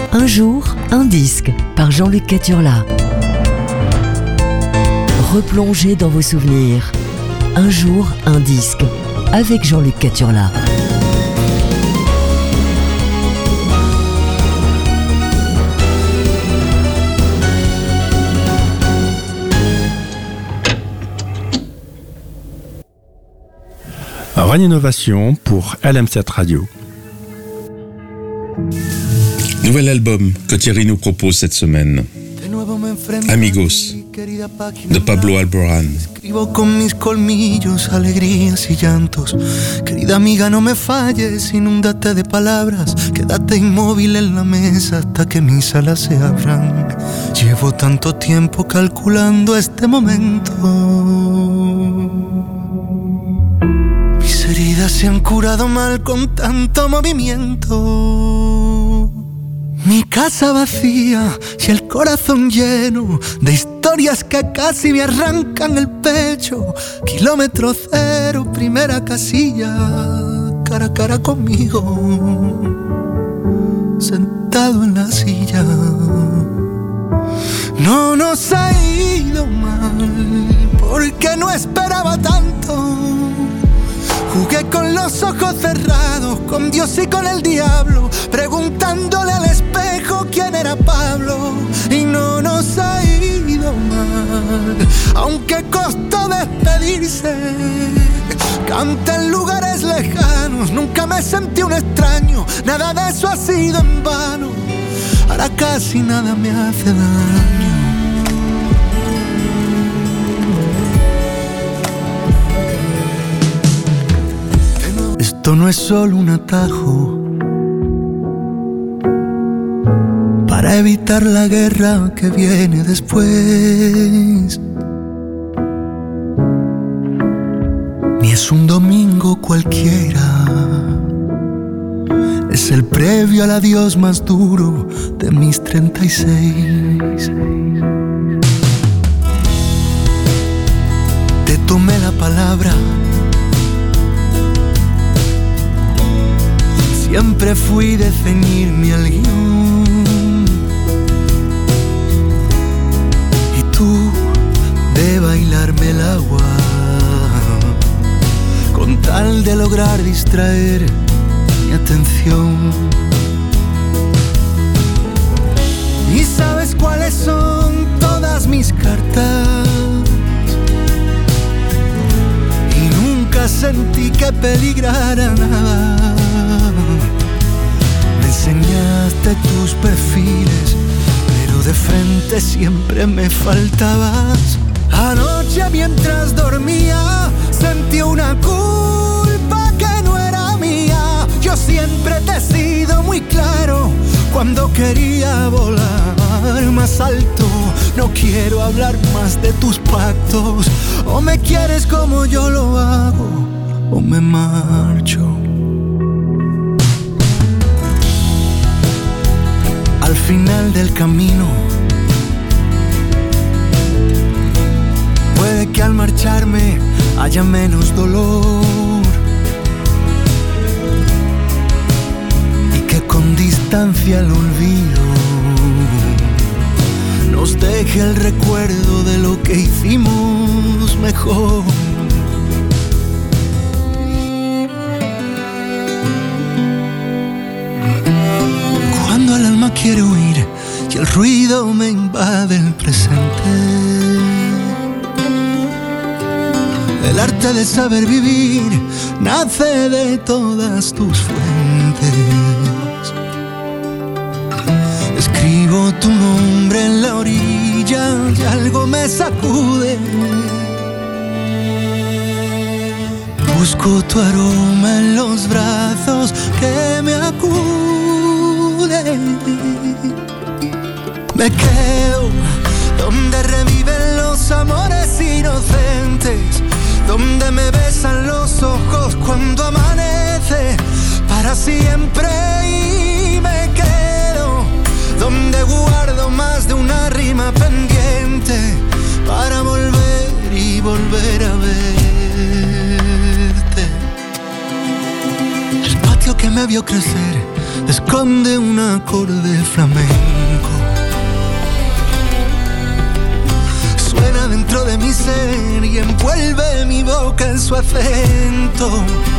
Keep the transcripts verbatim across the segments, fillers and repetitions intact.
Un jour, un disque par Jean-Luc Caturla. Replongez dans vos souvenirs. Un jour, un disque avec Jean-Luc Caturla. Bonne innovation pour L M sept Radio. Nouvel album que Thierry nous propose cette semaine. Amigos, de Pablo Alborán. Escribo con mis colmillos, alegrías y llantos. Querida amiga, no me falles, inúndate de palabras. Quédate inmóvil en la mesa hasta que mis alas se abran. Llevo tanto tiempo calculando este momento. Mis heridas se han curado mal con tanto movimiento. Mi casa vacía y el corazón lleno de historias que casi me arrancan el pecho. Kilómetro cero, primera casilla, cara a cara conmigo, sentado en la silla. No nos ha ido mal, porque no esperaba tanto. Jugué con los ojos cerrados, con Dios y con el diablo, preguntándole al espejo quién era Pablo. Y no nos ha ido mal, aunque costó despedirse. Canté en lugares lejanos, nunca me sentí un extraño. Nada de eso ha sido en vano, ahora casi nada me hace daño. Esto no es solo un atajo para evitar la guerra que viene después. Ni es un domingo cualquiera, es el previo al adiós más duro de mis treinta y seis. Te tomé la palabra. Siempre fui de ceñirme al guión y tú de bailarme el agua, con tal de lograr distraer mi atención. ¿Y sabes cuáles son todas mis cartas? Y nunca sentí que peligrara nada. Enseñaste tus perfiles, pero de frente siempre me faltabas. Anoche mientras dormía sentí una culpa que no era mía. Yo siempre te he sido muy claro cuando quería volar más alto. No quiero hablar más de tus pactos. O me quieres como yo lo hago, o me marcho. Al final del camino, puede que al marcharme haya menos dolor y que con distancia el olvido nos deje el recuerdo de lo que hicimos mejor. Cuando el alma quiere huir y el ruido me invade el presente, el arte de saber vivir nace de todas tus fuentes. Escribo tu nombre en la orilla y algo me sacude. Busco tu aroma en los brazos que me acuden. Me quedo donde reviven los amores inocentes, donde me besan los ojos cuando amanece para siempre. Y me quedo donde guardo más de una rima pendiente para volver y volver a verte. sitio que me vio crecer esconde un acorde flamenco. Suena dentro de mi ser y envuelve mi boca en su acento.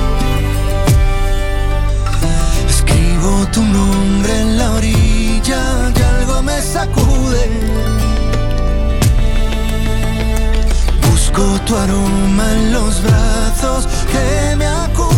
Escribo tu nombre en la orilla y algo me sacude. Busco tu aroma en los brazos que me acuden.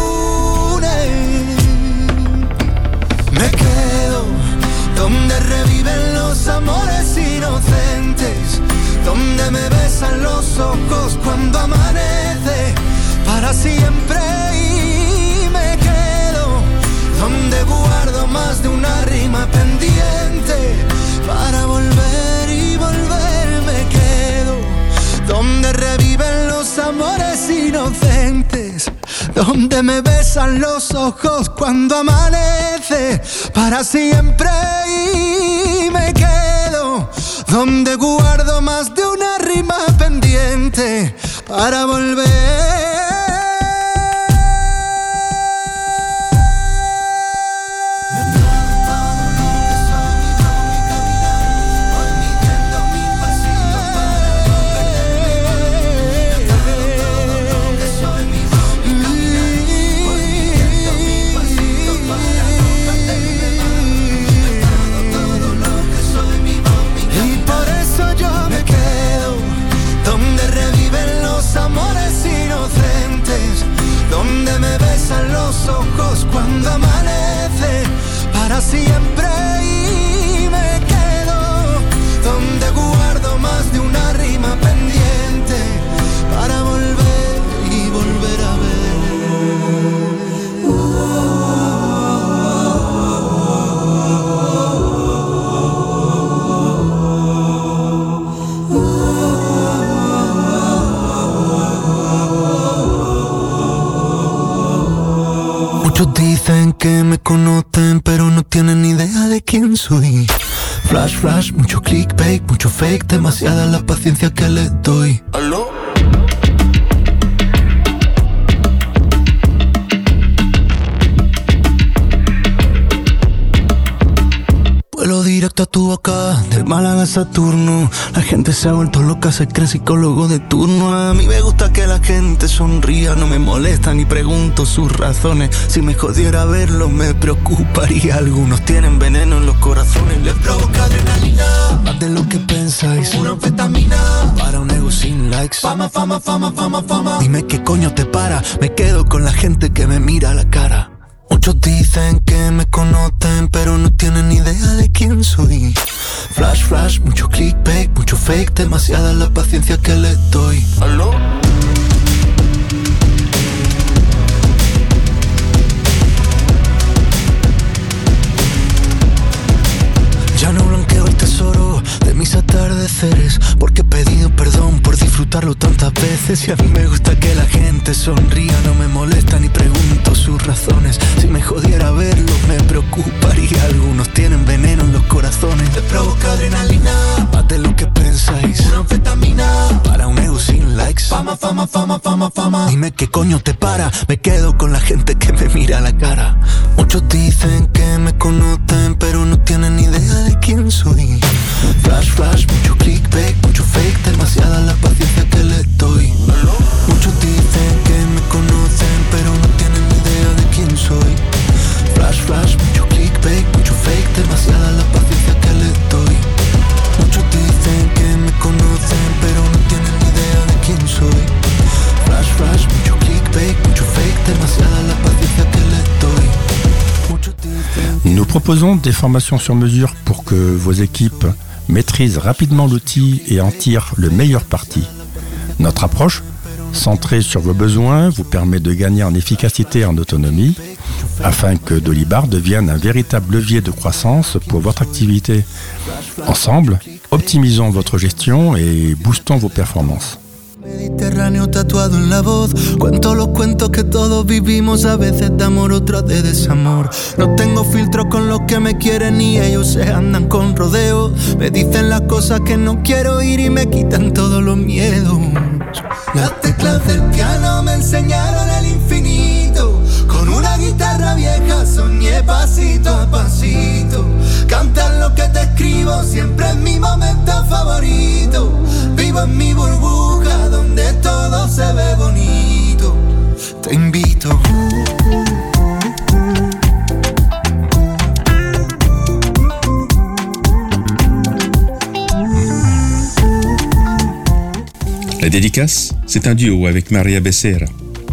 Me quedo donde reviven los amores inocentes, donde me besan los ojos cuando amanece para siempre. Y me quedo donde guardo más de una rima pendiente para volver y volver. Me quedo donde reviven los amores inocentes, donde me besan los ojos cuando amanece para siempre. Y me quedo donde guardo más de una rima pendiente para volver. Donde me besan los ojos cuando amanece para siempre. Y me quedo donde guardo más de una rima pendiente para volver y volver a Muchos dicen que me conocen, pero no tienen ni idea de quién soy. Flash, flash, mucho clickbait, mucho fake, demasiada la paciencia que les doy. ¿Aló? Vuelo directo a tu boca, del Málaga a Saturno. La gente se ha vuelto loca, se cree psicólogo de turno. A mí me gusta que la gente sonría, no me molesta ni pregunto sus razones. Si me jodiera verlo me preocuparía. Algunos tienen veneno en los corazones, les provoca adrenalina, más de lo que pensáis. Una anfetamina para un ego sin likes. Fama, fama, fama, fama, fama. Dime qué coño te para, me quedo con la gente que me mira a la cara. Muchos dicen que me conocen, pero no tienen ni idea de quién soy. Flash, flash, mucho clickbait, mucho fake, demasiada la paciencia que les doy. ¿Aló? Ya no blanqueo el tesoro de mis atardeceres, porque he pedido perdón por disfrutarlo tantas veces. Y a mí me gusta que la gente sonría, no me molesta ni pregunto sus razones. Si me jodiera verlo me preocuparía. Algunos tienen veneno en los corazones, les provoca adrenalina, más de lo que pensáis. Una anfetamina para un ego sin likes. Fama, fama, fama, fama, fama. Dime qué coño te para, me quedo con la gente que me mira a la cara. Muchos dicen que me conocen, pero no tienen ni idea de quién soy. Flash, flash, mucho clickbait, mucho fake, demasiada la paciencia que les doy. Muchos dicen que me conocen, pero no tienen ni idea de quién soy. Flash, flash, mucho clickbait, mucho fake, demasiada la paciencia que les doy. Muchos dicen que me conocen, pero no tienen ni idea de quién soy. Flash, flash, mucho clickbait, mucho fake, demasiada la paciencia que les doy. Nous proposons des formations sur mesure pour que vos équipes maîtrisent rapidement l'outil et en tirent le meilleur parti. Notre approche, centrée sur vos besoins, vous permet de gagner en efficacité et en autonomie afin que Dolibar devienne un véritable levier de croissance pour votre activité. Ensemble, optimisons votre gestion et boostons vos performances. Mediterráneo tatuado en la voz, cuento los cuentos que todos vivimos, a veces de amor, otros de desamor. No tengo filtro con los que me quieren y ellos se andan con rodeo. Me dicen las cosas que no quiero oír y me quitan todos los miedos. Las teclas del piano me enseñaron el infinito, con una guitarra te invito. La dédicace, c'est un duo avec Maria Becerra.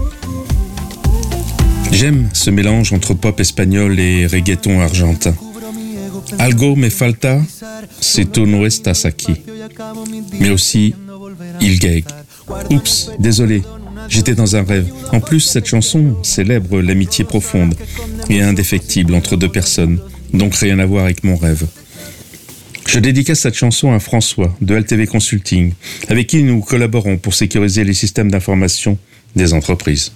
J'aime ce mélange entre pop espagnol et reggaeton argentin. Algo me falta, si tu no estás aquí. Mais aussi, il gag. Oups, désolé, j'étais dans un rêve. En plus, cette chanson célèbre l'amitié profonde et indéfectible entre deux personnes, donc rien à voir avec mon rêve. Je dédicace cette chanson à François de L T V Consulting, avec qui nous collaborons pour sécuriser les systèmes d'information des entreprises.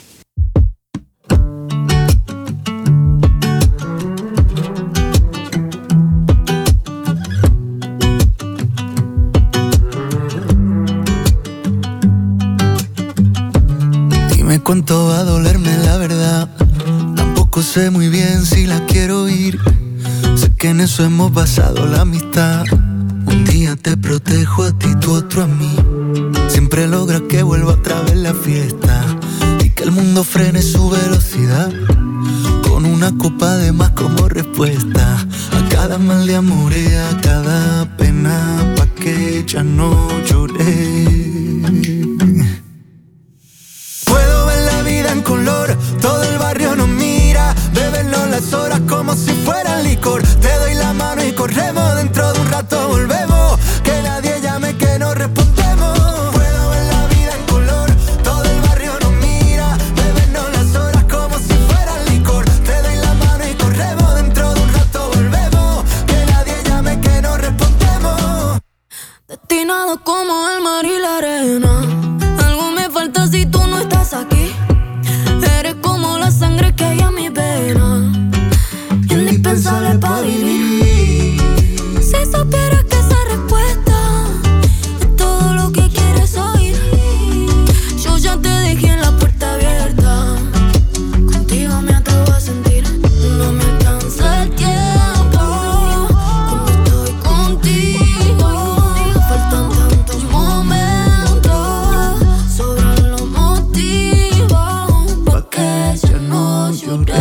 Dime cuánto va a dolerme la verdad, tampoco sé muy bien si la quiero ir. Sé que en eso hemos basado la amistad. Un día te protejo a ti, tú otro a mí. Siempre logras que vuelva otra vez la fiesta y que el mundo frene su velocidad. Con una copa de más como respuesta a cada mal de amor y a cada pena, pa' que ya no lloré. Puedo ver la vida en color, todo el barrio nos mira. Bebernos las horas como si fuera licor. Te doy la mano y corremos, dentro de un rato volvemos. Que nadie llame, que no respondemos. Puedo ver la vida en color, todo el barrio nos mira. Bebernos las horas como si fuera licor. Te doy la mano y corremos, dentro de un rato volvemos. Que nadie llame, que no respondemos. Destinado como el mar y la arena. Algo me falta si tú no estás aquí. Eres como la sangre que hay en mi vena, indispensable para vivir. Si supieras que esa respuesta es todo lo que quieres oír. Yo ya te dejé en la puerta abierta. Contigo me atrevo a sentir. No me alcanza el tiempo cuando estoy contigo. Faltan tantos momentos, sobran los motivos pa' que ya no lloré.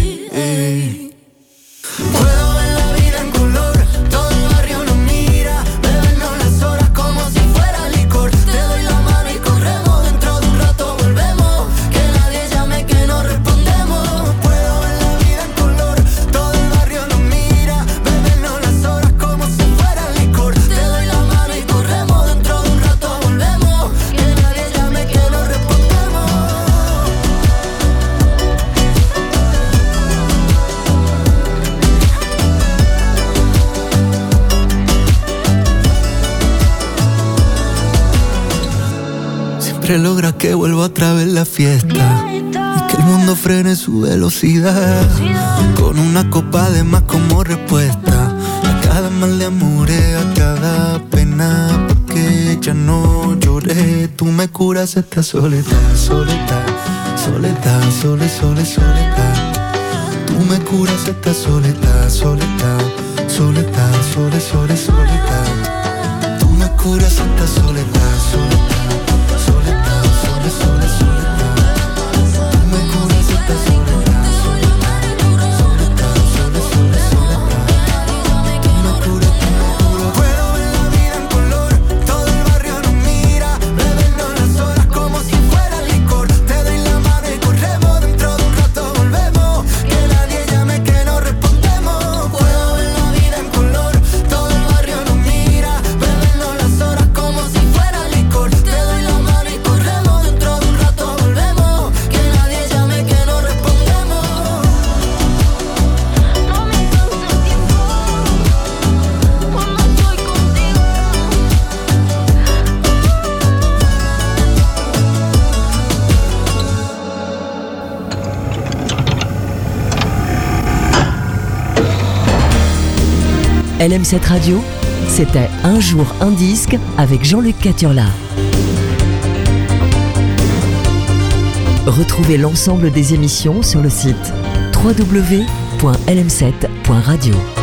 Puedo ver la vida en color, todo el barrio nos mira. Bebernos las horas como si fuera licor. Te doy la mano y corremos, dentro de un rato volvemos. Que nadie llame, que no respondemos. Puedo ver la vida en color, todo el barrio nos mira. Bebernos las horas como si fuera licor. Te doy la mano y corremos, dentro de un rato volvemos. Que nadie llame, que no respondemos. Siempre logras que vuelva otra vez la fiesta y que el mundo frene su velocidad. Con una copa de más como respuesta a cada mal de amores, a cada pena, porque ya no lloré. Tú me curas esta soledad, soledad, soledad, sole, sole, soledad. Tú me curas esta soledad, soledad, soledad, sole, sole, soledad. Tú me curas esta soledad, soledad. Soledad, sole, sole, soledad. Tú me curas esta soledad, soledad. Soledad, sole, sole, soledad. Tú me curas, tú me curas. Puedo ver la vida en color, todo el barrio nos mira. Bebernos las horas como si fuera licor. Te doy la mano y corremos, dentro de un rato volvemos. Que nadie llame, que no respondemos. Puedo ver la vida en color, todo el barrio nos mira. Bebernos las horas como si fuera licor. Te doy la mano y corremos, dentro de un rato volvemos. Que nadie llame, que no respondemos. No me alcanza el tiempo cuando estoy contigo. L M sept Radio, c'était Un jour un disque avec Jean-Luc Caturla. Retrouvez l'ensemble des émissions sur le site w w w point l m sept point radio.